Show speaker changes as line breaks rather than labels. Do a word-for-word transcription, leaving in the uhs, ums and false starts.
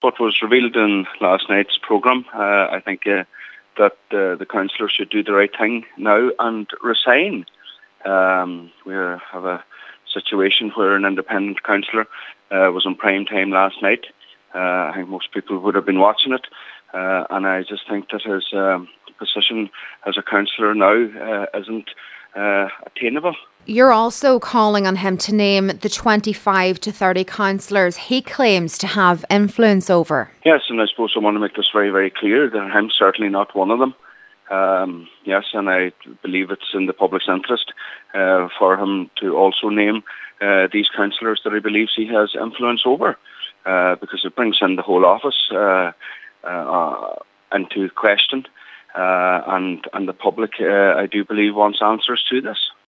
what was revealed in last night's programme. Uh, I think uh, that uh, the councillors should do the right thing now and resign. Um, we have a situation where an independent councillor uh, was on prime time last night. Uh, I think most people would have been watching it, uh, and I just think that his um, position as a councillor now uh, isn't uh, attainable.
You're also calling on him to name the twenty-five to thirty councillors he claims to have influence over.
Yes, and I suppose I want to make this very, very clear that I'm certainly not one of them. Um, yes, and I believe it's in the public's interest uh, for him to also name uh, these councillors that he believes he has influence over, uh, because it brings in the whole office uh, uh, into question, uh, and, and the public, uh, I do believe, wants answers to this.